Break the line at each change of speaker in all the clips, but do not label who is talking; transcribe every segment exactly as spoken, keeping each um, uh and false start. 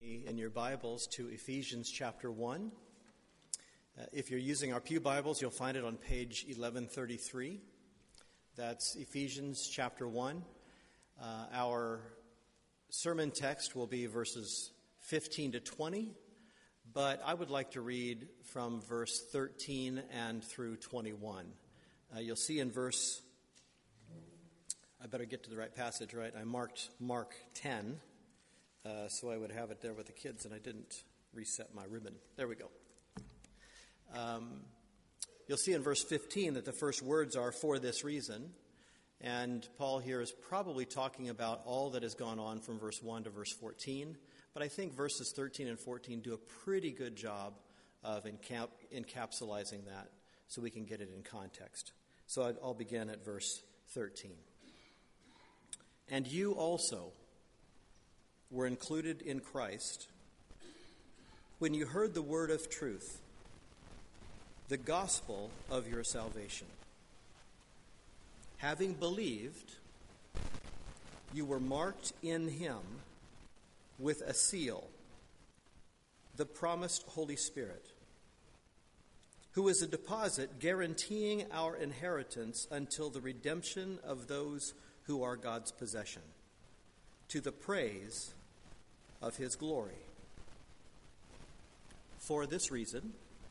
In your Bibles to Ephesians chapter one. Uh, if you're using our Pew Bibles, you'll find it on page eleven thirty-three. That's Ephesians chapter one. Uh, our sermon text will be verses fifteen to twenty, but I would like to read from verse thirteen and through twenty-one. Uh, you'll see in verse, I better get to the right passage, right? I marked Mark ten. Uh, so I would have it there with the kids, and I didn't reset my ribbon. There we go. Um, you'll see in verse fifteen that the first words are "for this reason," and Paul here is probably talking about all that has gone on from verse one to verse fourteen, but I think verses thirteen and fourteen do a pretty good job of encap- encapsulating that so we can get it in context. So I'll begin at verse thirteen. "And you also were included in Christ when you heard the word of truth, the gospel of your salvation. Having believed, you were marked in him with a seal, the promised Holy Spirit, who is a deposit guaranteeing our inheritance until the redemption of those who are God's possession, to the praise of his glory. For this reason,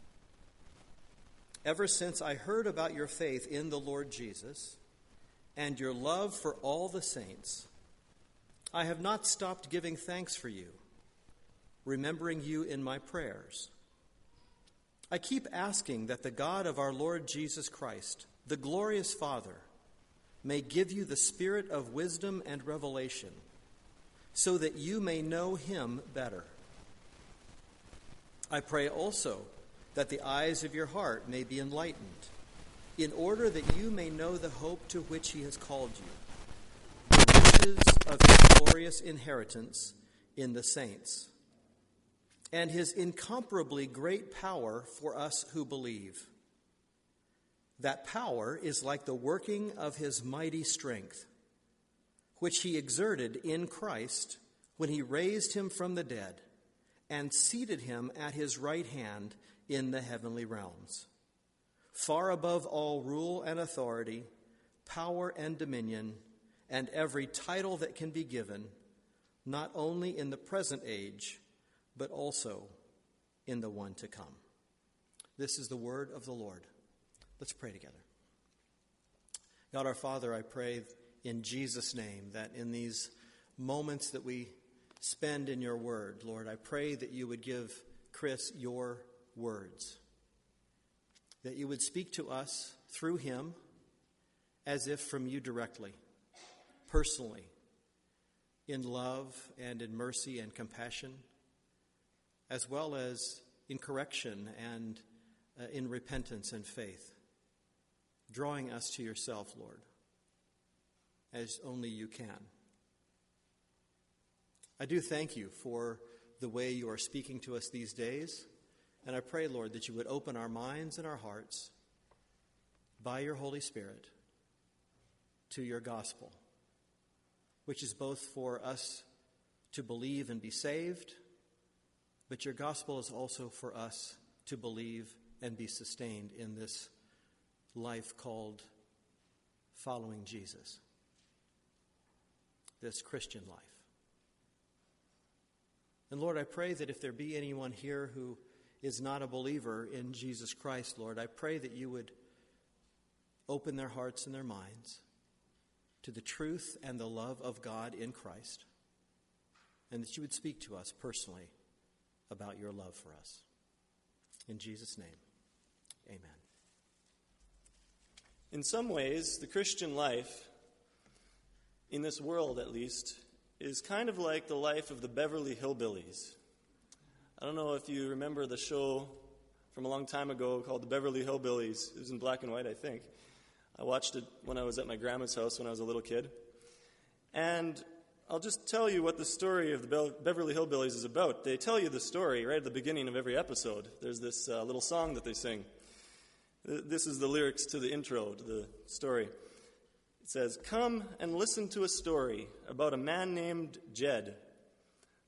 ever since I heard about your faith in the Lord Jesus and your love for all the saints, I have not stopped giving thanks for you, remembering you in my prayers. I keep asking that the God of our Lord Jesus Christ, the glorious Father, may give you the spirit of wisdom and revelation, so that you may know him better. I pray also that the eyes of your heart may be enlightened, in order that you may know the hope to which he has called you, the riches of his glorious inheritance in the saints, and his incomparably great power for us who believe. That power is like the working of his mighty strength, which he exerted in Christ when he raised him from the dead and seated him at his right hand in the heavenly realms, far above all rule and authority, power and dominion, and every title that can be given, not only in the present age, but also in the one to come." This is the word of the Lord. Let's pray together. God our Father, I pray in Jesus' name that in these moments that we spend in your word, Lord, I pray that you would give Chris your words, that you would speak to us through him as if from you directly, personally, in love and in mercy and compassion, as well as in correction and uh, in repentance and faith, drawing us to yourself, Lord, as only you can. I do thank you for the way you are speaking to us these days, and I pray, Lord, that you would open our minds and our hearts by your Holy Spirit to your gospel, which is both for us to believe and be saved, but your gospel is also for us to believe and be sustained in this life called following Jesus, this Christian life. And Lord, I pray that if there be anyone here who is not a believer in Jesus Christ, Lord, I pray that you would open their hearts and their minds to the truth and the love of God in Christ, and that you would speak to us personally about your love for us. In Jesus' name, amen.
In some ways, the Christian life, in this world at least, is kind of like the life of the Beverly Hillbillies. I don't know if you remember the show from a long time ago called The Beverly Hillbillies. It was in black and white, I think. I watched it when I was at my grandma's house when I was a little kid. And I'll just tell you what the story of the Be- Beverly Hillbillies is about. They tell you the story right at the beginning of every episode. There's this uh, little song that they sing. This is the lyrics to the intro to the story. It says, "Come and listen to a story about a man named Jed, a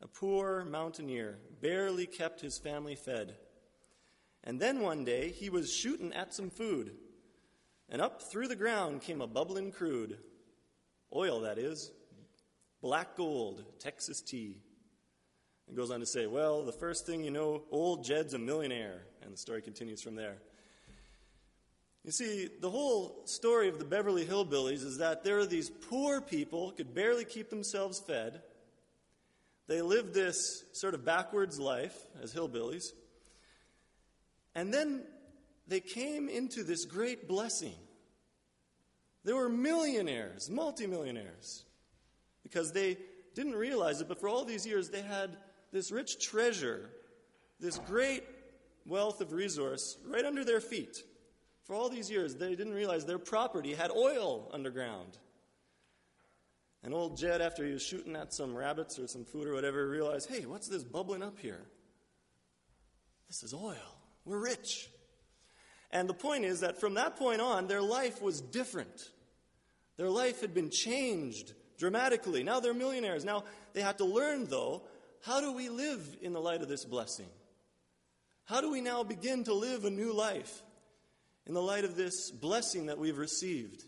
a poor mountaineer, barely kept his family fed. And then one day he was shooting at some food, and up through the ground came a bubbling crude. Oil, that is. Black gold, Texas tea. It goes on to say, well, the first thing you know, old Jed's a millionaire. And the story continues from there. You see, the whole story of the Beverly Hillbillies is that there are these poor people who could barely keep themselves fed. They lived this sort of backwards life as hillbillies. And then they came into this great blessing. They were millionaires, multimillionaires, because they didn't realize it, but for all these years they had this rich treasure, this great wealth of resource right under their feet. For all these years, they didn't realize their property had oil underground. And old Jed, after he was shooting at some rabbits or some food or whatever, realized, hey, what's this bubbling up here? This is oil. We're rich. And the point is that from that point on, their life was different. Their life had been changed dramatically. Now they're millionaires. Now they had to learn, though, how do we live in the light of this blessing? How do we now begin to live a new life in the light of this blessing that we've received,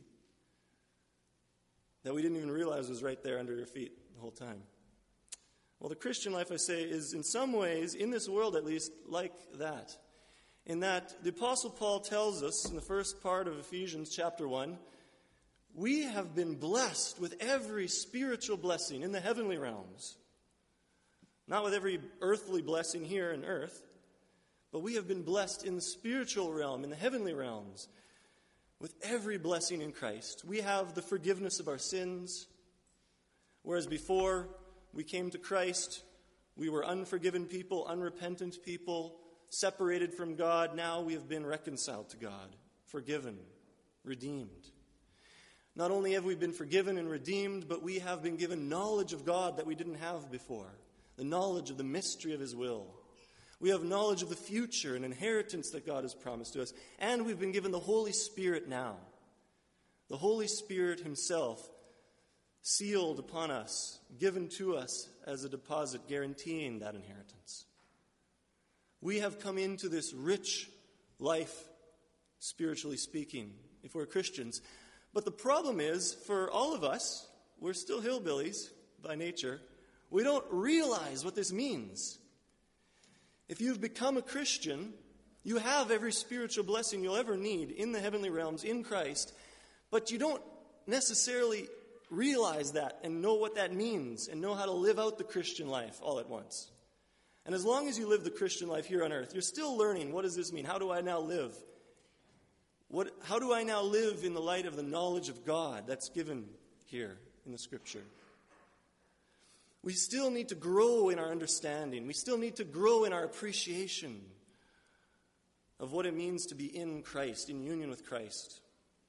that we didn't even realize was right there under your feet the whole time? Well, the Christian life, I say, is in some ways, in this world at least, like that. In that the Apostle Paul tells us in the first part of Ephesians chapter one, we have been blessed with every spiritual blessing in the heavenly realms. Not with every earthly blessing here on earth, but we have been blessed in the spiritual realm, in the heavenly realms, with every blessing in Christ. We have the forgiveness of our sins, whereas before we came to Christ, we were unforgiven people, unrepentant people, separated from God. Now we have been reconciled to God, forgiven, redeemed. Not only have we been forgiven and redeemed, but we have been given knowledge of God that we didn't have before, the knowledge of the mystery of His will. We have knowledge of the future and inheritance that God has promised to us. And we've been given the Holy Spirit now. The Holy Spirit Himself sealed upon us, given to us as a deposit, guaranteeing that inheritance. We have come into this rich life, spiritually speaking, if we're Christians. But the problem is, for all of us, we're still hillbillies by nature. We don't realize what this means. If you've become a Christian, you have every spiritual blessing you'll ever need in the heavenly realms in Christ, but you don't necessarily realize that and know what that means and know how to live out the Christian life all at once. And as long as you live the Christian life here on earth, you're still learning, what does this mean? How do I now live? What, how do I now live in the light of the knowledge of God that's given here in the Scripture? We still need to grow in our understanding. We still need to grow in our appreciation of what it means to be in Christ, in union with Christ.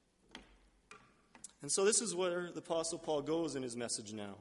And so this is where the Apostle Paul goes in his message now.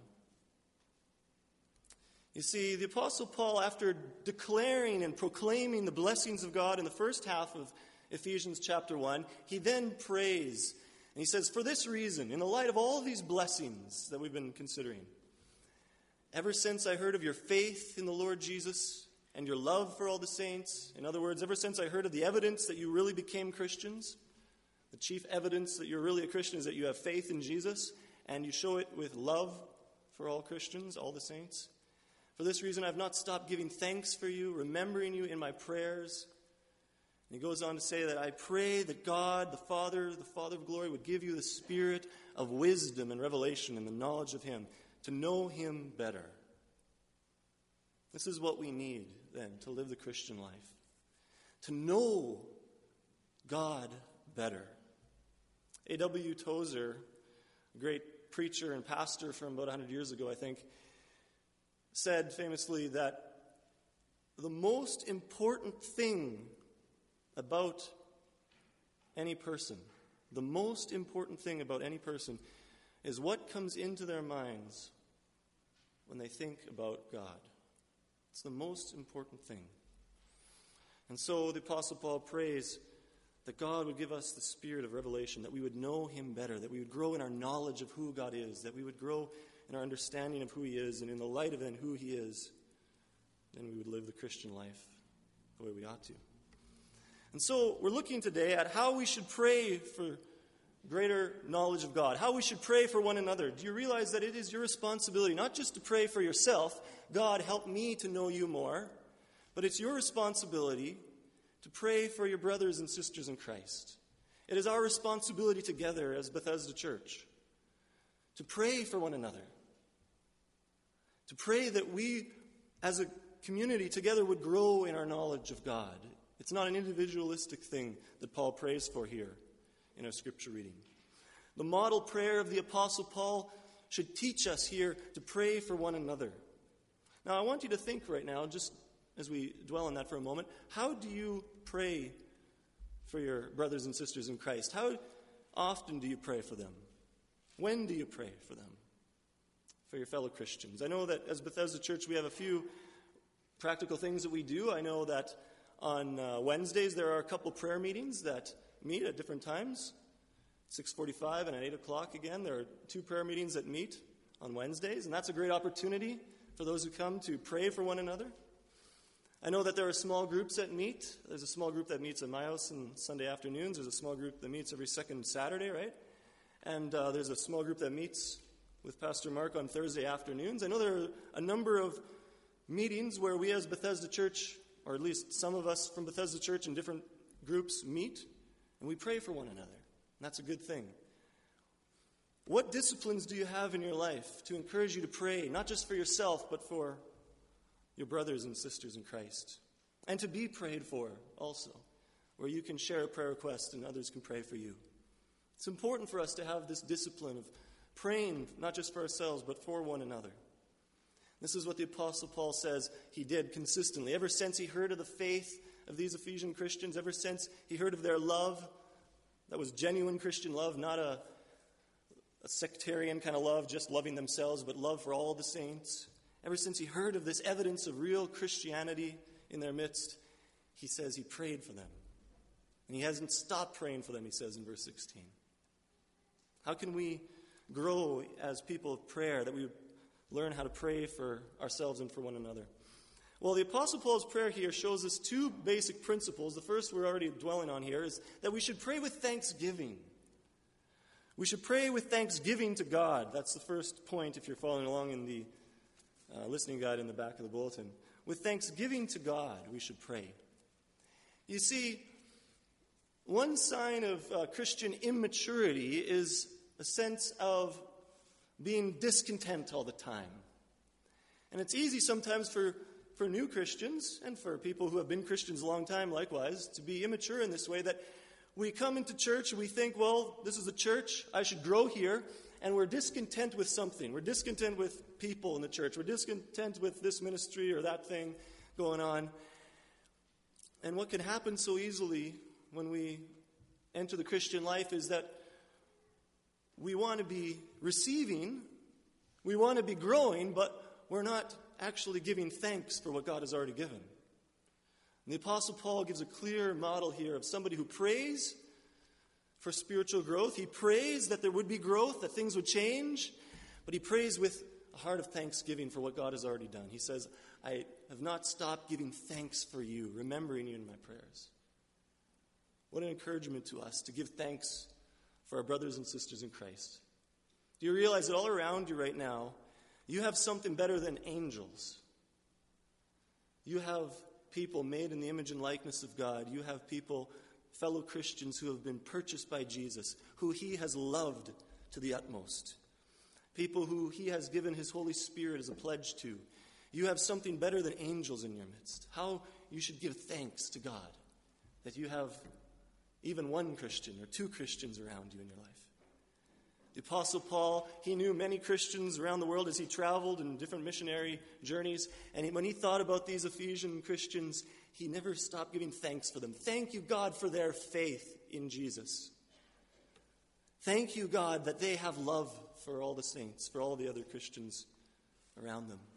You see, the Apostle Paul, after declaring and proclaiming the blessings of God in the first half of Ephesians chapter one, he then prays. And he says, for this reason, in the light of all these blessings that we've been considering, ever since I heard of your faith in the Lord Jesus and your love for all the saints, in other words, ever since I heard of the evidence that you really became Christians, the chief evidence that you're really a Christian is that you have faith in Jesus, and you show it with love for all Christians, all the saints. For this reason, I've not stopped giving thanks for you, remembering you in my prayers. And he goes on to say that I pray that God, the Father, the Father of glory, would give you the spirit of wisdom and revelation and the knowledge of Him, to know Him better. This is what we need, then, to live the Christian life. To know God better. A W Tozer, a great preacher and pastor from about one hundred years ago, I think, said famously that the most important thing about any person, the most important thing about any person is what comes into their minds when they think about God. It's the most important thing. And so the Apostle Paul prays that God would give us the spirit of revelation, that we would know Him better, that we would grow in our knowledge of who God is, that we would grow in our understanding of who He is, and in the light of it, who He is, live the Christian life the way we ought to. And so we're looking today at how we should pray for greater knowledge of God, how we should pray for one another. Do you realize that it is your responsibility not just to pray for yourself, God, help me to know you more, but it's your responsibility to pray for your brothers and sisters in Christ. It is our responsibility together as Bethesda Church to pray for one another, to pray that we as a community together would grow in our knowledge of God. It's not an individualistic thing that Paul prays for here in our scripture reading. The model prayer of the Apostle Paul should teach us here to pray for one another. Now, I want you to think right now, just as we dwell on that for a moment, how do you pray for your brothers and sisters in Christ? How often do you pray for them? When do you pray for them? For your fellow Christians? I know that as Bethesda Church we have a few practical things that we do. I know that on uh, Wednesdays there are a couple prayer meetings that meet at different times. six forty-five and at eight o'clock again. There are two prayer meetings that meet on Wednesdays, and that's a great opportunity for those who come to pray for one another. I know that there are small groups that meet. There's a small group that meets at my house on Sunday afternoons. There's a small group that meets every second Saturday, right? And uh, there's a small group that meets with Pastor Mark on Thursday afternoons. I know there are a number of meetings where we as Bethesda Church, or at least some of us from Bethesda Church in different groups meet, and we pray for one another. And that's a good thing. What disciplines do you have in your life to encourage you to pray, not just for yourself, but for your brothers and sisters in Christ? And to be prayed for also, where you can share a prayer request and others can pray for you. It's important for us to have this discipline of praying, not just for ourselves, but for one another. This is what the Apostle Paul says he did consistently. Ever since he heard of the faith of these Ephesian Christians, ever since he heard of their love, that was genuine Christian love, not a, a sectarian kind of love, just loving themselves, but love for all the saints. Ever since he heard of this evidence of real Christianity in their midst, he says he prayed for them. And he hasn't stopped praying for them, he says in verse sixteen. How can we grow as people of prayer, that we learn how to pray for ourselves and for one another? Well, the Apostle Paul's prayer here shows us two basic principles. The first we're already dwelling on here is that we should pray with thanksgiving. We should pray with thanksgiving to God. That's the first point if you're following along in the uh, listening guide in the back of the bulletin. With thanksgiving to God, we should pray. You see, one sign of uh, Christian immaturity is a sense of being discontent all the time. And it's easy sometimes for, for new Christians and for people who have been Christians a long time likewise to be immature in this way, that we come into church and we think, well, this is a church, I should grow here, and we're discontent with something. We're discontent with people in the church. We're discontent with this ministry or that thing going on. And what can happen so easily when we enter the Christian life is that we want to be receiving, we want to be growing, but we're not actually giving thanks for what God has already given. And the Apostle Paul gives a clear model here of somebody who prays for spiritual growth. He prays that there would be growth, that things would change, but he prays with a heart of thanksgiving for what God has already done. He says, I have not stopped giving thanks for you, remembering you in my prayers. What an encouragement to us to give thanks for our brothers and sisters in Christ. Do you realize that all around you right now, you have something better than angels? You have people made in the image and likeness of God. You have people, fellow Christians, who have been purchased by Jesus, who he has loved to the utmost. People who he has given his Holy Spirit as a pledge to. You have something better than angels in your midst. How you should give thanks to God that you have even one Christian or two Christians around you in your life. The Apostle Paul, he knew many Christians around the world as he traveled in different missionary journeys. And he, when he thought about these Ephesian Christians, he never stopped giving thanks for them. Thank you, God, for their faith in Jesus. Thank you, God, that they have love for all the saints, for all the other Christians around them.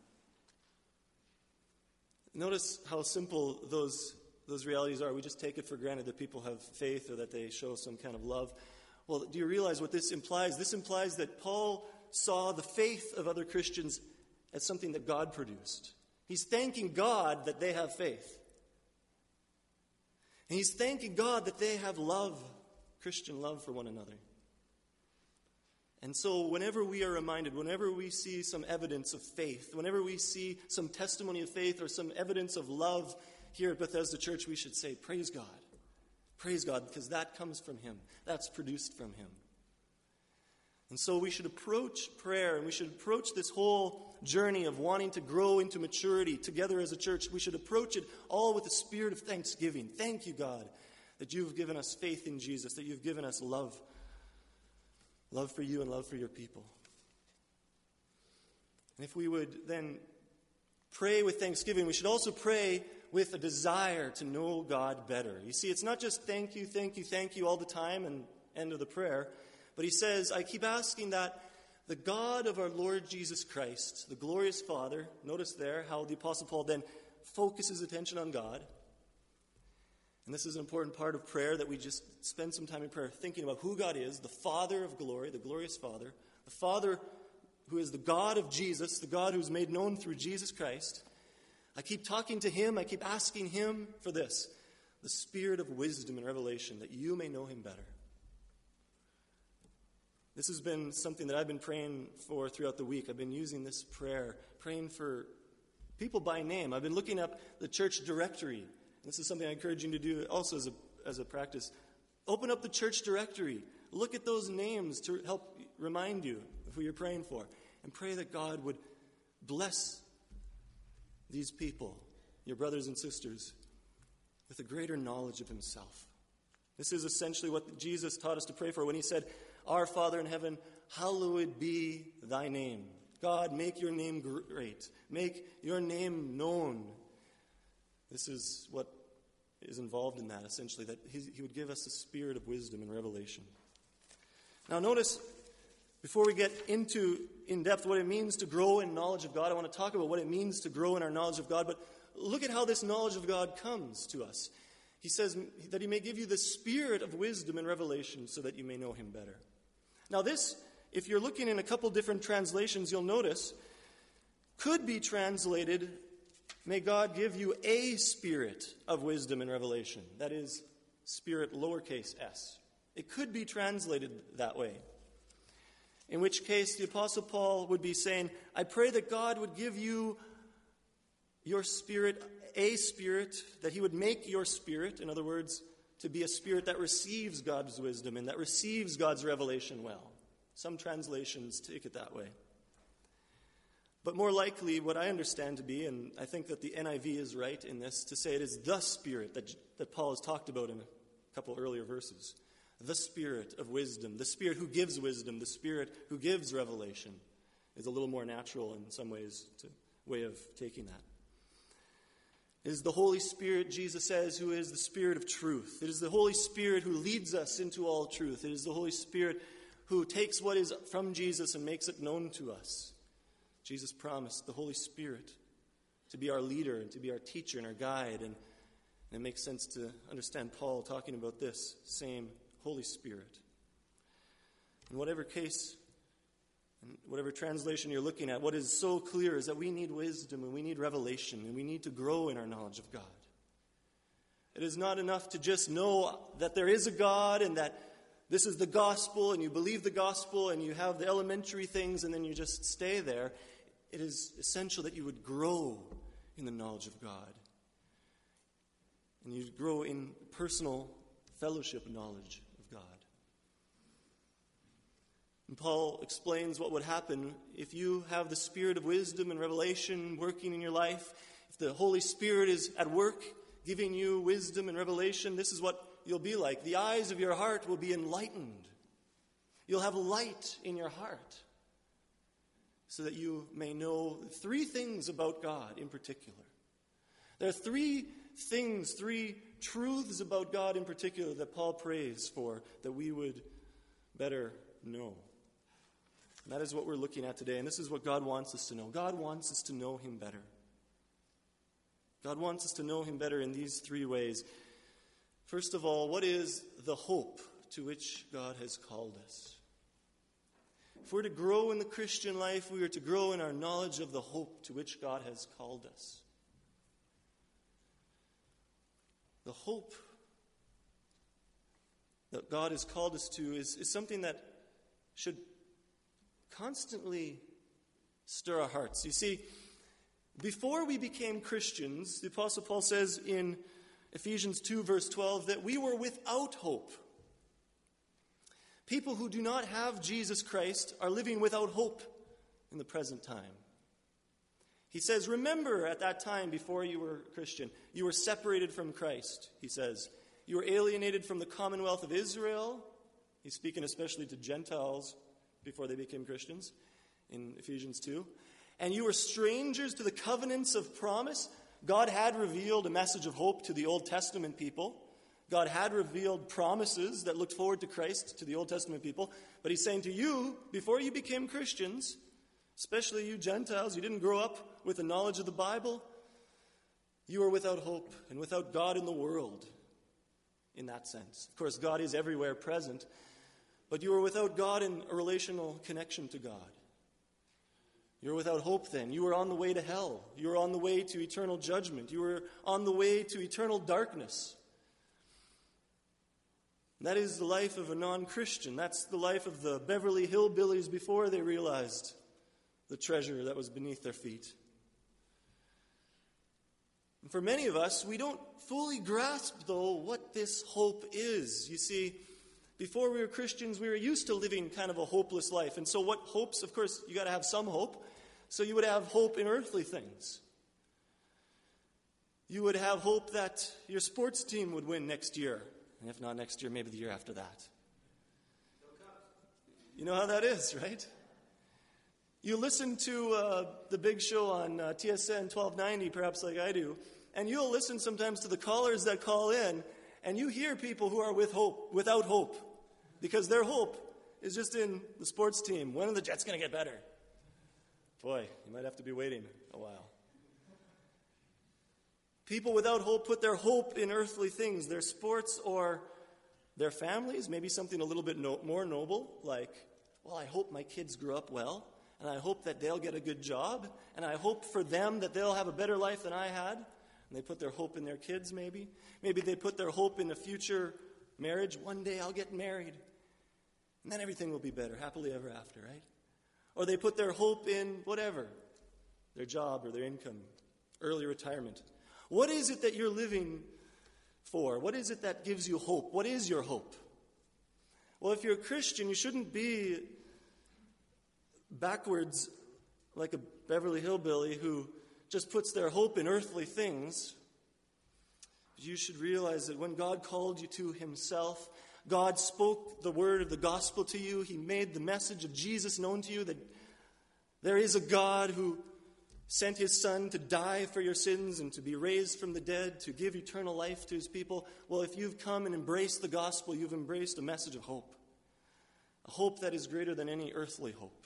Notice how simple those Those realities are. We just take it for granted that people have faith or that they show some kind of love. Well, do you realize what this implies? This implies that Paul saw the faith of other Christians as something that God produced. He's thanking God that they have faith. And he's thanking God that they have love, Christian love for one another. And so whenever we are reminded, whenever we see some evidence of faith, whenever we see some testimony of faith or some evidence of love here at Bethesda Church, we should say, praise God. Praise God, because that comes from him. That's produced from him. And so we should approach prayer, and we should approach this whole journey of wanting to grow into maturity together as a church. We should approach it all with a spirit of thanksgiving. Thank you, God, that you've given us faith in Jesus, that you've given us love. Love for you and love for your people. And if we would then pray with thanksgiving, we should also pray with a desire to know God better. You see, it's not just thank you, thank you, thank you all the time and end of the prayer. But he says, I keep asking that the God of our Lord Jesus Christ, the glorious Father, notice there how the Apostle Paul then focuses attention on God. And this is an important part of prayer, that we just spend some time in prayer thinking about who God is, the Father of glory, the glorious Father, the Father who is the God of Jesus, the God who's made known through Jesus Christ. I keep talking to him, I keep asking him for this, the spirit of wisdom and revelation, that you may know him better. This has been something that I've been praying for throughout the week. I've been using this prayer, praying for people by name. I've been looking up the church directory. This is something I encourage you to do also as a, as a practice. Open up the church directory. Look at those names to help remind you of who you're praying for. And pray that God would bless these people, your brothers and sisters, with a greater knowledge of himself. This is essentially what Jesus taught us to pray for when he said, Our Father in heaven, hallowed be thy name. God, make your name great. Make your name known. This is what is involved in that, essentially, that he, he would give us a spirit of wisdom and revelation. Now notice, before we get into in depth what it means to grow in knowledge of God, I want to talk about what it means to grow in our knowledge of God, but look at how this knowledge of God comes to us. He says that he may give you the spirit of wisdom and revelation so that you may know him better. Now this, if you're looking in a couple different translations, you'll notice, could be translated, may God give you a spirit of wisdom and revelation. That is, spirit lowercase s. It could be translated that way. In which case, the Apostle Paul would be saying, I pray that God would give you your spirit, a spirit, that he would make your spirit, in other words, to be a spirit that receives God's wisdom and that receives God's revelation well. Some translations take it that way. But more likely, what I understand to be, and I think that the N I V is right in this, to say it is the Spirit that, that Paul has talked about in a couple earlier verses. The Spirit of wisdom, the Spirit who gives wisdom, the Spirit who gives revelation, is a little more natural in some ways, to way of taking that. It is the Holy Spirit, Jesus says, who is the Spirit of truth. It is the Holy Spirit who leads us into all truth. It is the Holy Spirit who takes what is from Jesus and makes it known to us. Jesus promised the Holy Spirit to be our leader and to be our teacher and our guide. And, and it makes sense to understand Paul talking about this same Holy Spirit. In whatever case, in whatever translation you're looking at, what is so clear is that we need wisdom and we need revelation and we need to grow in our knowledge of God. It is not enough to just know that there is a God and that this is the gospel and you believe the gospel and you have the elementary things and then you just stay there. It is essential that you would grow in the knowledge of God. And you grow in personal fellowship knowledge of God. And Paul explains what would happen if you have the spirit of wisdom and revelation working in your life. If the Holy Spirit is at work giving you wisdom and revelation, this is what you'll be like. The eyes of your heart will be enlightened. You'll have light in your heart so that you may know three things about God in particular. There are three things, three truths about God in particular that Paul prays for that we would better know. And that is what we're looking at today, and this is what God wants us to know. God wants us to know him better. God wants us to know him better in these three ways. First of all, what is the hope to which God has called us? if we're to grow in the Christian life, we are to grow in our knowledge of the hope to which God has called us. The hope that God has called us to is, is something that should constantly stir our hearts. You see, before we became Christians, the Apostle Paul says in Ephesians two, verse twelve, that we were without hope. People who do not have Jesus Christ are living without hope in the present time. He says, remember at that time before you were a Christian, you were separated from Christ, he says. You were alienated from the commonwealth of Israel. He's speaking especially to Gentiles before they became Christians in Ephesians two. And you were strangers to the covenants of promise. God had revealed a message of hope to the Old Testament people. God had revealed promises that looked forward to Christ to the Old Testament people. But he's saying to you, before you became Christians, especially you Gentiles, you didn't grow up with the knowledge of the Bible, you are without hope and without God in the world in that sense. Of course, God is everywhere present, but you are without God in a relational connection to God. You're without hope then. You are on the way to hell. You are on the way to eternal judgment. You are on the way to eternal darkness. That is the life of a non-Christian. That's the life of the Beverly Hillbillies before they realized the treasure that was beneath their feet. And for many of us, we don't fully grasp, though, what this hope is. You see, before we were Christians, we were used to living kind of a hopeless life. And so what hopes, of course, you got to have some hope. So you would have hope in earthly things. You would have hope that your sports team would win next year. And if not next year, maybe the year after that. You know how that is, right? You listen to uh, the big show on uh, T S N twelve ninety, perhaps like I do, and you'll listen sometimes to the callers that call in, and you hear people who are with hope, without hope, because their hope is just in the sports team. When are the Jets going to get better? Boy, you might have to be waiting a while. People without hope put their hope in earthly things, their sports or their families, maybe something a little bit no- more noble, like, well, I hope my kids grow up well, and I hope that they'll get a good job, and I hope for them that they'll have a better life than I had. And they put their hope in their kids, maybe. Maybe they put their hope in a future marriage. One day I'll get married, and then everything will be better, happily ever after, right? Or they put their hope in whatever, their job or their income, early retirement. What is it that you're living for? What is it that gives you hope? What is your hope? Well, if you're a Christian, you shouldn't be backwards like a Beverly Hillbilly who just puts their hope in earthly things. You should realize that when God called you to himself, God spoke the word of the gospel to you. He made the message of Jesus known to you, that there is a God who sent his Son to die for your sins and to be raised from the dead, to give eternal life to his people. Well, if you've come and embraced the gospel, you've embraced a message of hope. A hope that is greater than any earthly hope.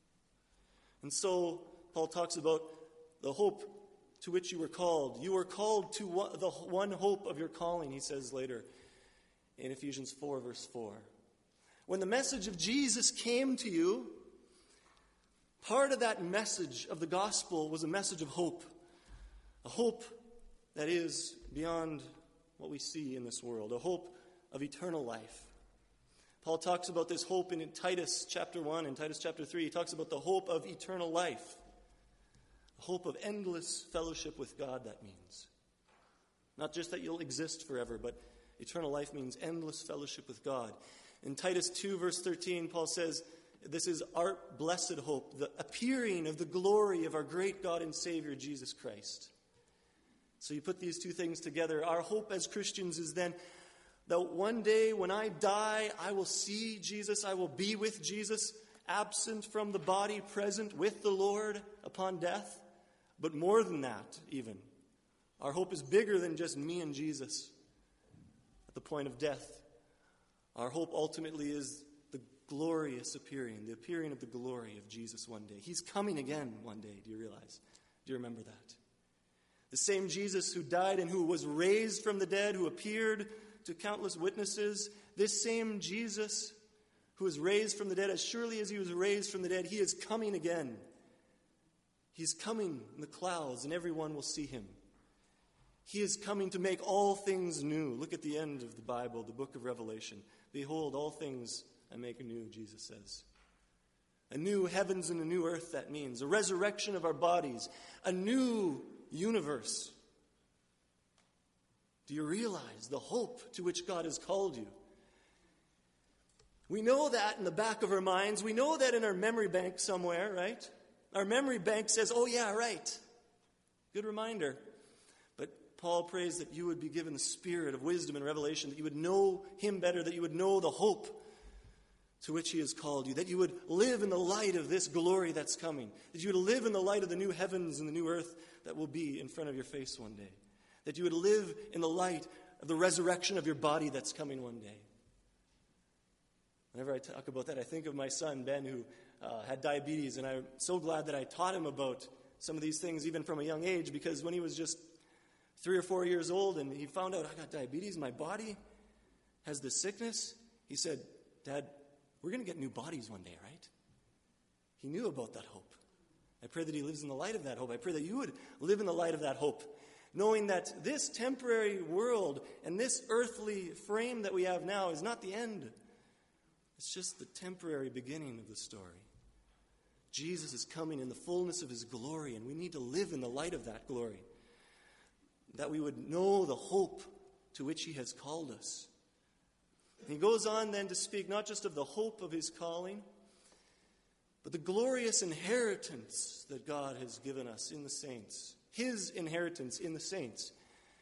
And so, Paul talks about the hope to which you were called. You were called to one, the one hope of your calling, he says later in Ephesians four, verse four. When the message of Jesus came to you, part of that message of the gospel was a message of hope. A hope that is beyond what we see in this world. A hope of eternal life. Paul talks about this hope in Titus chapter one and Titus chapter three. He talks about the hope of eternal life. A hope of endless fellowship with God, that means. Not just that you'll exist forever, but eternal life means endless fellowship with God. In Titus two, verse thirteen, Paul says, this is our blessed hope, the appearing of the glory of our great God and Savior, Jesus Christ. So you put these two things together. Our hope as Christians is then that one day when I die, I will see Jesus, I will be with Jesus, absent from the body, present with the Lord upon death. But more than that, even, our hope is bigger than just me and Jesus at the point of death. Our hope ultimately is the glorious appearing, the appearing of the glory of Jesus one day. He's coming again one day, do you realize? Do you remember that? The same Jesus who died and who was raised from the dead, who appeared to countless witnesses, this same Jesus who was raised from the dead, as surely as he was raised from the dead, he is coming again. He's coming in the clouds, and everyone will see him. He is coming to make all things new. Look at the end of the Bible, the book of Revelation. Behold, all things I make anew, Jesus says. A new heavens and a new earth, that means. A resurrection of our bodies. A new universe. Do you realize the hope to which God has called you? We know that in the back of our minds. We know that in our memory bank somewhere, right? Our memory bank says, oh yeah, right. Good reminder. But Paul prays that you would be given the spirit of wisdom and revelation, that you would know him better, that you would know the hope to which he has called you, that you would live in the light of this glory that's coming, that you would live in the light of the new heavens and the new earth that will be in front of your face one day, that you would live in the light of the resurrection of your body that's coming one day. Whenever I talk about that, I think of my son, Ben, who uh, had diabetes, and I'm so glad that I taught him about some of these things even from a young age, because when he was just three or four years old and he found out, I got diabetes, my body has this sickness, he said, Dad, we're going to get new bodies one day, right? He knew about that hope. I pray that he lives in the light of that hope. I pray that you would live in the light of that hope, knowing that this temporary world and this earthly frame that we have now is not the end. It's just the temporary beginning of the story. Jesus is coming in the fullness of his glory, and we need to live in the light of that glory, that we would know the hope to which he has called us. He goes on then to speak not just of the hope of his calling, but the glorious inheritance that God has given us in the saints. His inheritance in the saints.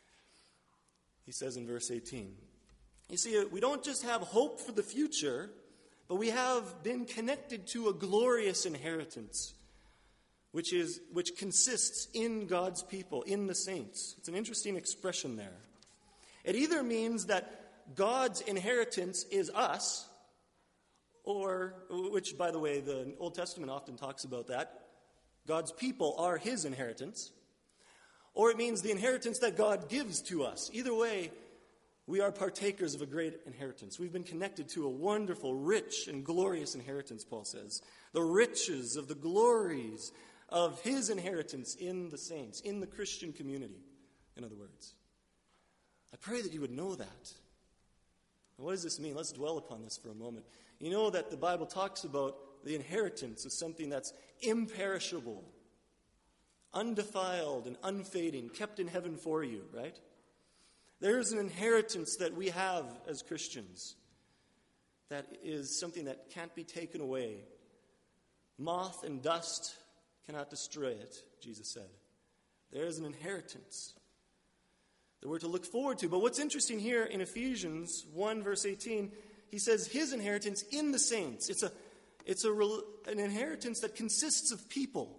He says in verse eighteen. You see, we don't just have hope for the future, but we have been connected to a glorious inheritance, which is which consists in God's people, in the saints. It's an interesting expression there. It either means that God's inheritance is us, or, which, by the way, the Old Testament often talks about that. God's people are his inheritance. Or it means the inheritance that God gives to us. Either way, we are partakers of a great inheritance. We've been connected to a wonderful, rich, and glorious inheritance, Paul says. The riches of the glories of his inheritance in the saints, in the Christian community, in other words. I pray that you would know that. What does this mean? Let's dwell upon this for a moment. You know that the Bible talks about the inheritance as something that's imperishable, undefiled and unfading, kept in heaven for you, right? There's an inheritance that we have as Christians that is something that can't be taken away. Moth and dust cannot destroy it, Jesus said. There's an inheritance that we're to look forward to. But what's interesting here in Ephesians one, verse eighteen, he says his inheritance in the saints. It's a, it's a, an inheritance that consists of people,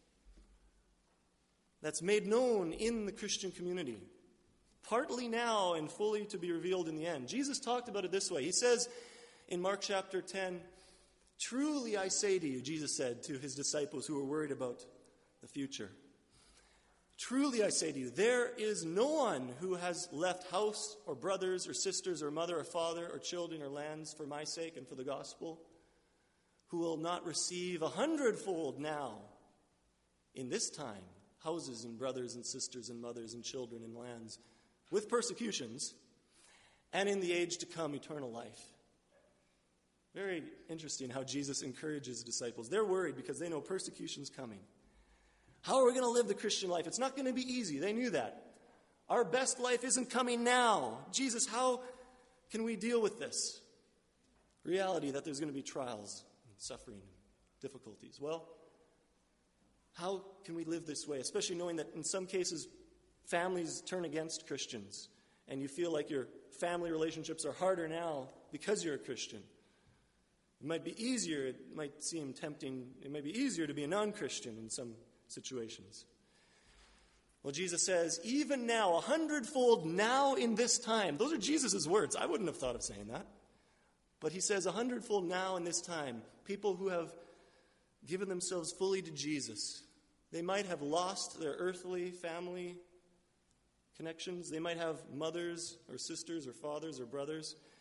that's made known in the Christian community, partly now and fully to be revealed in the end. Jesus talked about it this way. He says in Mark chapter ten, truly I say to you, Jesus said to his disciples who were worried about the future, truly I say to you, there is no one who has left house or brothers or sisters or mother or father or children or lands for my sake and for the gospel, who will not receive a hundredfold now in this time, houses and brothers and sisters and mothers and children and lands, with persecutions, and in the age to come, eternal life. Very interesting how Jesus encourages disciples. They're worried because they know persecution's coming. How are we going to live the Christian life? It's not going to be easy. They knew that. Our best life isn't coming now. Jesus, how can we deal with this reality that there's going to be trials and suffering and difficulties? Well, how can we live this way, especially knowing that in some cases families turn against Christians and you feel like your family relationships are harder now because you're a Christian? It might be easier, it might seem tempting, it might be easier to be a non-Christian in some situations. Well, Jesus says, even now, a hundredfold now in this time. Those are Jesus' words. I wouldn't have thought of saying that. But he says, a hundredfold now in this time. People who have given themselves fully to Jesus. They might have lost their earthly family connections. They might have mothers or sisters or fathers or brothers.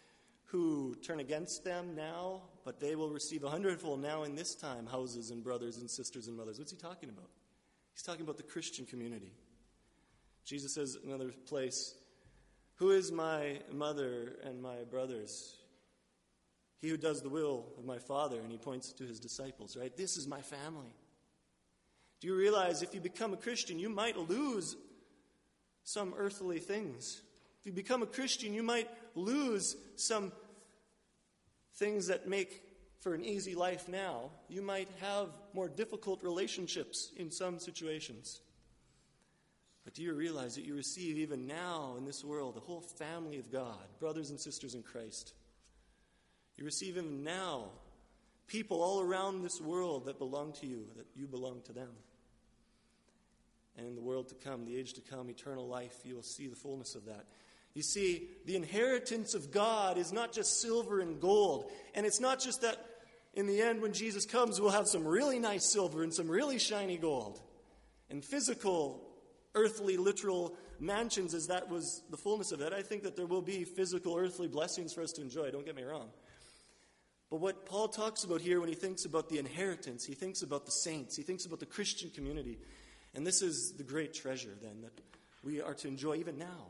who turn against them now, but they will receive a hundredfold now in this time, houses and brothers and sisters and mothers. What's he talking about? He's talking about the Christian community. Jesus says in another place, who is my mother and my brothers? He who does the will of my Father, and he points to his disciples, right? This is my family. Do you realize if you become a Christian, you might lose some earthly things? If you become a Christian, you might lose some things that make for an easy life now. You might have more difficult relationships in some situations. But do you realize that you receive even now in this world the whole family of God, brothers and sisters in Christ? You receive even now people all around this world that belong to you, that you belong to them. And in the world to come, the age to come, eternal life, you will see the fullness of that. You see, the inheritance of God is not just silver and gold. And it's not just that in the end when Jesus comes, we'll have some really nice silver and some really shiny gold. And physical, earthly, literal mansions, as that was the fullness of it. I think that there will be physical, earthly blessings for us to enjoy. Don't get me wrong. But what Paul talks about here when he thinks about the inheritance, he thinks about the saints. He thinks about the Christian community. And this is the great treasure, then, that we are to enjoy even now.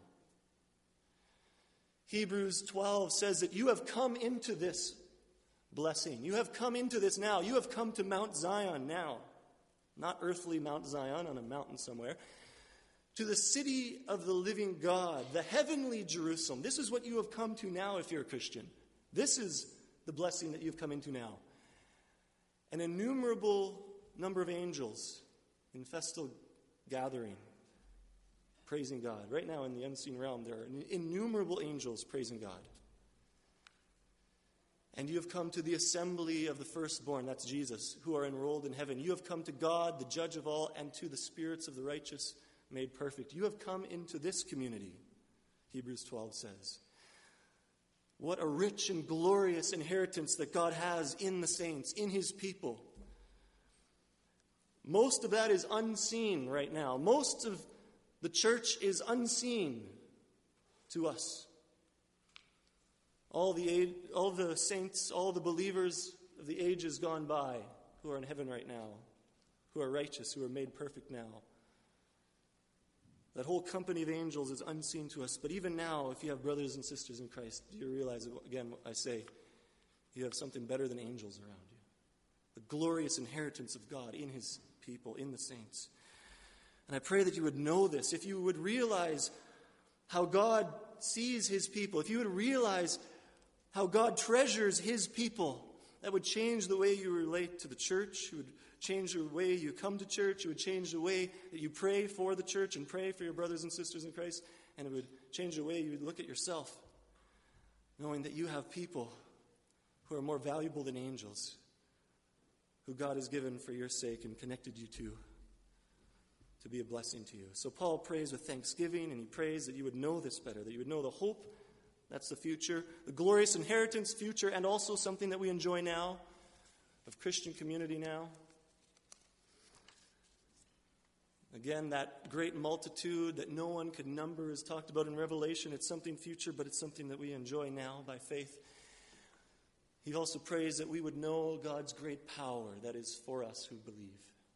Hebrews twelve says that you have come into this blessing. You have come into this now. You have come to Mount Zion now. Not earthly Mount Zion on a mountain somewhere. To the city of the living God, the heavenly Jerusalem. This is what you have come to now if you're a Christian. This is the blessing that you've come into now. An innumerable number of angels in festal gathering, praising God. Right now in the unseen realm, there are innumerable angels praising God. And you have come to the assembly of the firstborn, that's Jesus, who are enrolled in heaven. You have come to God, the judge of all, and to the spirits of the righteous made perfect. You have come into this community, Hebrews twelve says. What a rich and glorious inheritance that God has in the saints, in his people. Most of that is unseen right now. Most of the church is unseen to us. All the all the saints, all the believers of the ages gone by who are in heaven right now, who are righteous, who are made perfect now. That whole company of angels is unseen to us. But even now, if you have brothers and sisters in Christ, do you realize, again, what I say, you have something better than angels around you. The glorious inheritance of God in his people, in the saints. And I pray that you would know this. If you would realize how God sees his people, if you would realize how God treasures his people, that would change the way you relate to the church. It would change the way you come to church. It would change the way that you pray for the church and pray for your brothers and sisters in Christ. And it would change the way you would look at yourself, knowing that you have people who are more valuable than angels, who God has given for your sake and connected you to, to be a blessing to you. So Paul prays with thanksgiving, and he prays that you would know this better, that you would know the hope, that's the future, the glorious inheritance, future, and also something that we enjoy now, of Christian community now. Again, that great multitude that no one could number is talked about in Revelation. It's something future, but it's something that we enjoy now by faith. He also prays that we would know God's great power that is for us who believe.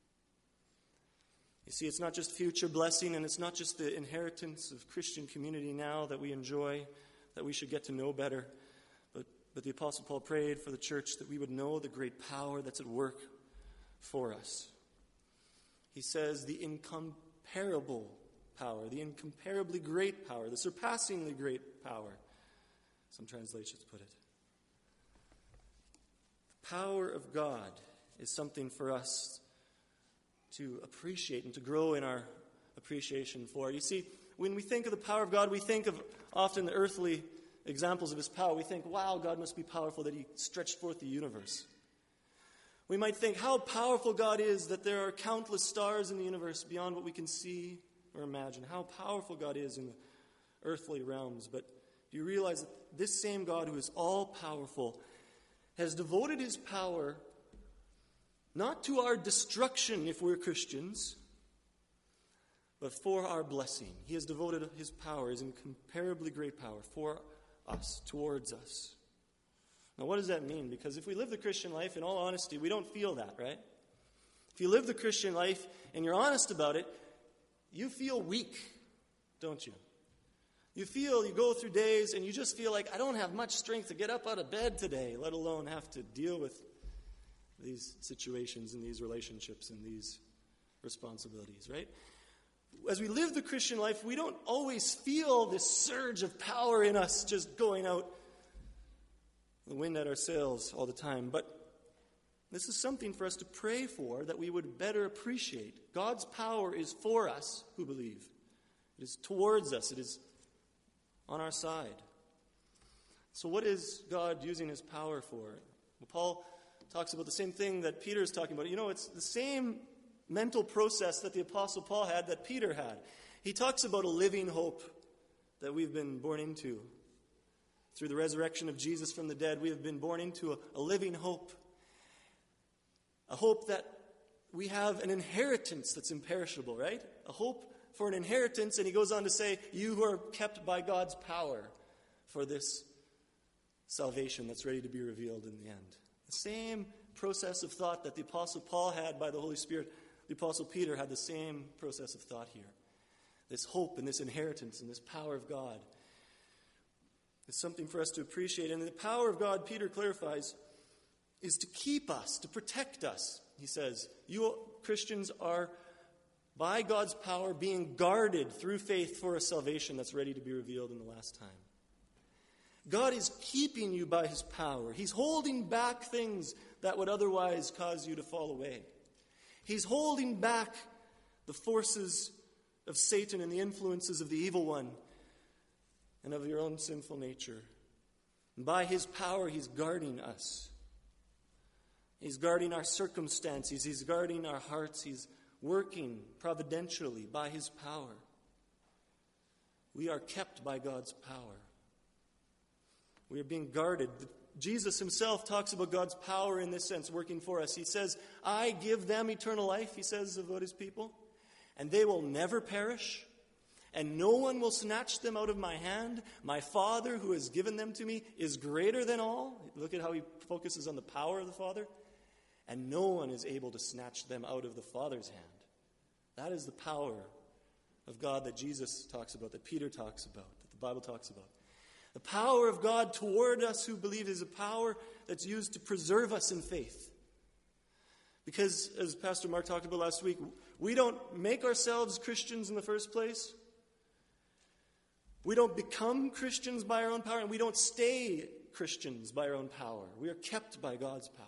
You see, it's not just future blessing, and it's not just the inheritance of Christian community now that we enjoy, that we should get to know better. But, but the Apostle Paul prayed for the church that we would know the great power that's at work for us. He says the incomparable power, the incomparably great power, the surpassingly great power, some translations put it. The power of God is something for us to appreciate and to grow in our appreciation for. You see, when we think of the power of God, we think of often the earthly examples of his power. We think, wow, God must be powerful that he stretched forth the universe. We might think how powerful God is that there are countless stars in the universe beyond what we can see or imagine. How powerful God is in the earthly realms. But do you realize that this same God who is all-powerful has devoted his power not to our destruction if we're Christians, but for our blessing. He has devoted his power, his incomparably great power, for us, towards us. Now, what does that mean? Because if we live the Christian life, in all honesty, we don't feel that, right? If you live the Christian life and you're honest about it, you feel weak, don't you? You feel, you go through days and you just feel like, I don't have much strength to get up out of bed today, let alone have to deal with these situations and these relationships and these responsibilities, right? As we live the Christian life, we don't always feel this surge of power in us just going out the wind at our sails all the time. But this is something for us to pray for, that we would better appreciate. God's power is for us who believe. It is towards us. It is on our side. So what is God using his power for? Well, Paul talks about the same thing that Peter is talking about. You know, it's the same mental process that the Apostle Paul had that Peter had. He talks about a living hope that we've been born into. Through the resurrection of Jesus from the dead, we have been born into a, a living hope. A hope that we have an inheritance that's imperishable, right? A hope for an inheritance, and he goes on to say, you who are kept by God's power for this salvation that's ready to be revealed in the end. The same process of thought that the Apostle Paul had by the Holy Spirit, the Apostle Peter had the same process of thought here. This hope and this inheritance and this power of God is something for us to appreciate. And the power of God, Peter clarifies, is to keep us, to protect us. He says, you Christians are, by God's power, being guarded through faith for a salvation that's ready to be revealed in the last time. God is keeping you by his power. He's holding back things that would otherwise cause you to fall away. He's holding back the forces of Satan and the influences of the evil one and of your own sinful nature. And by his power, he's guarding us. He's guarding our circumstances. He's guarding our hearts. He's working providentially by his power. We are kept by God's power. We are being guarded. Jesus himself talks about God's power in this sense, working for us. He says, I give them eternal life, he says about his people, and they will never perish, and no one will snatch them out of my hand. My Father who has given them to me is greater than all. Look at how he focuses on the power of the Father. And no one is able to snatch them out of the Father's hand. That is the power of God that Jesus talks about, that Peter talks about, that the Bible talks about. The power of God toward us who believe is a power that's used to preserve us in faith. Because, as Pastor Mark talked about last week, we don't make ourselves Christians in the first place. We don't become Christians by our own power, and we don't stay Christians by our own power. We are kept by God's power.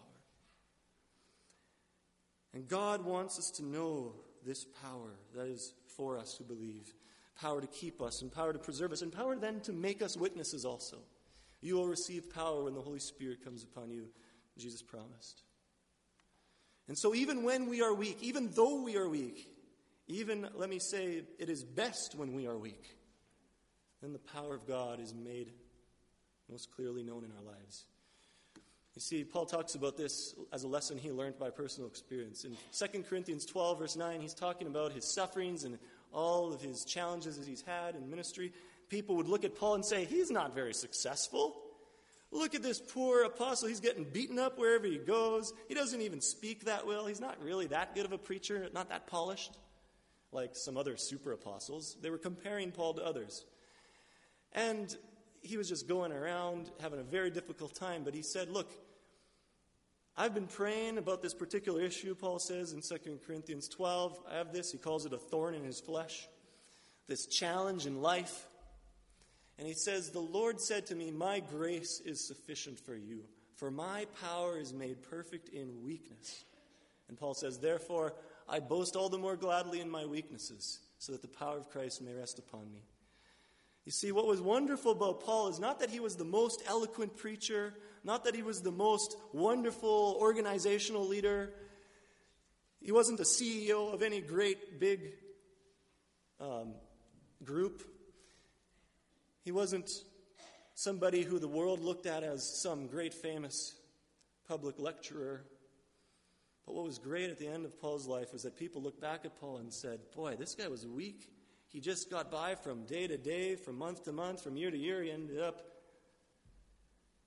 And God wants us to know this power that is for us who believe. Power to keep us, and power to preserve us, and power then to make us witnesses also. You will receive power when the Holy Spirit comes upon you, Jesus promised. And so even when we are weak, even though we are weak, even, let me say, it is best when we are weak, then the power of God is made most clearly known in our lives. You see, Paul talks about this as a lesson he learned by personal experience. In Second Corinthians twelve, verse nine, he's talking about his sufferings and all of his challenges that he's had in ministry. People would look at Paul and say, he's not very successful. Look at this poor apostle. He's getting beaten up wherever he goes. He doesn't even speak that well. He's not really that good of a preacher, not that polished like some other super apostles. They were comparing Paul to others. And he was just going around having a very difficult time. But he said, look, I've been praying about this particular issue, Paul says in Second Corinthians twelve. I have this, he calls it a thorn in his flesh, this challenge in life. And he says, the Lord said to me, my grace is sufficient for you, for my power is made perfect in weakness. And Paul says, therefore, I boast all the more gladly in my weaknesses, so that the power of Christ may rest upon me. You see, what was wonderful about Paul is not that he was the most eloquent preacher, not that he was the most wonderful organizational leader. He wasn't the C E O of any great big um, group. He wasn't somebody who the world looked at as some great famous public lecturer. But what was great at the end of Paul's life was that people looked back at Paul and said, boy, this guy was weak. He just got by from day to day, from month to month, from year to year. He ended up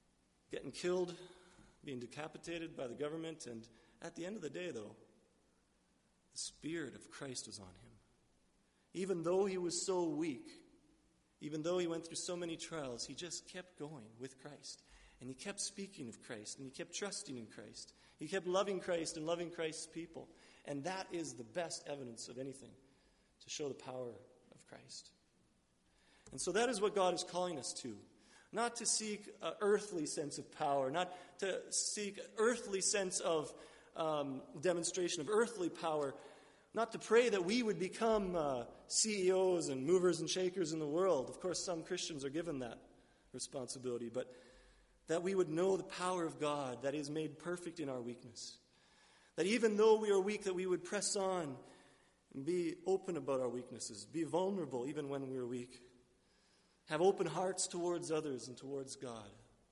getting killed, being decapitated by the government, and at the end of the day, though, the Spirit of Christ was on him. Even though he was so weak, even though he went through so many trials, he just kept going with Christ. And he kept speaking of Christ, and he kept trusting in Christ. He kept loving Christ and loving Christ's people. And that is the best evidence of anything to show the power of Christ. And so that is what God is calling us to. Not to seek an earthly sense of power, not to seek an earthly sense of um, demonstration of earthly power, not to pray that we would become uh, C E Os and movers and shakers in the world. Of course, some Christians are given that responsibility, but that we would know the power of God that is made perfect in our weakness. That even though we are weak, that we would press on and be open about our weaknesses, be vulnerable even when we are weak. Have open hearts towards others and towards God.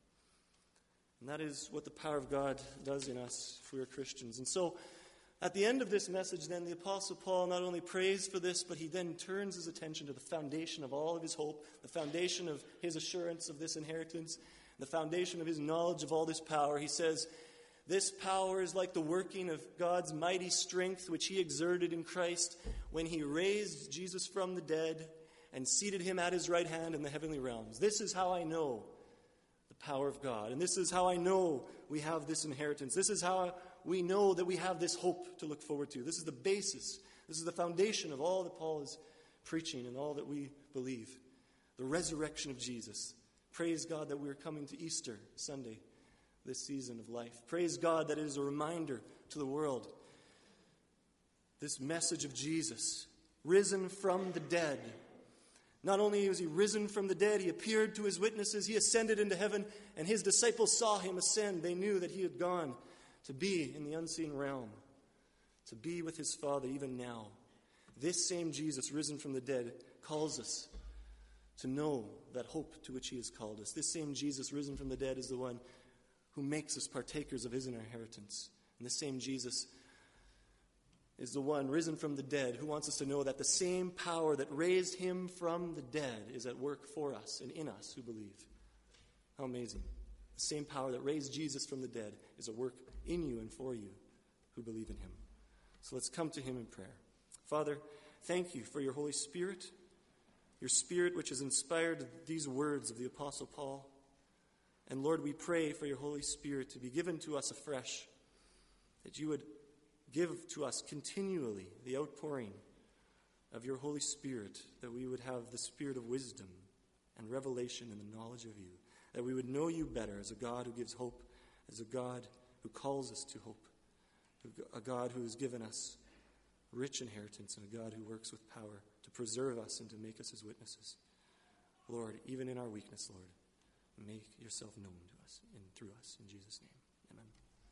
And that is what the power of God does in us if we are Christians. And so, at the end of this message, then, the Apostle Paul not only prays for this, but he then turns his attention to the foundation of all of his hope, the foundation of his assurance of this inheritance, the foundation of his knowledge of all this power. He says, this power is like the working of God's mighty strength, which he exerted in Christ when he raised Jesus from the dead and seated him at his right hand in the heavenly realms. This is how I know the power of God. And this is how I know we have this inheritance. This is how we know that we have this hope to look forward to. This is the basis. This is the foundation of all that Paul is preaching and all that we believe. The resurrection of Jesus. Praise God that we're coming to Easter Sunday, this season of life. Praise God that it is a reminder to the world. This message of Jesus, risen from the dead. Not only was he risen from the dead, he appeared to his witnesses, he ascended into heaven, and his disciples saw him ascend. They knew that he had gone to be in the unseen realm, to be with his Father even now. This same Jesus, risen from the dead, calls us to know that hope to which he has called us. This same Jesus, risen from the dead, is the one who makes us partakers of his inheritance. And this same Jesus is the one risen from the dead who wants us to know that the same power that raised him from the dead is at work for us and in us who believe. How amazing. The same power that raised Jesus from the dead is at work in you and for you who believe in him. So let's come to him in prayer. Father, thank you for your Holy Spirit, your Spirit which has inspired these words of the Apostle Paul. And Lord, we pray for your Holy Spirit to be given to us afresh, that you would give to us continually the outpouring of your Holy Spirit, that we would have the spirit of wisdom and revelation in the knowledge of you, that we would know you better as a God who gives hope, as a God who calls us to hope, a God who has given us rich inheritance, and a God who works with power to preserve us and to make us his witnesses. Lord, even in our weakness, Lord, make yourself known to us and through us. In Jesus' name, amen.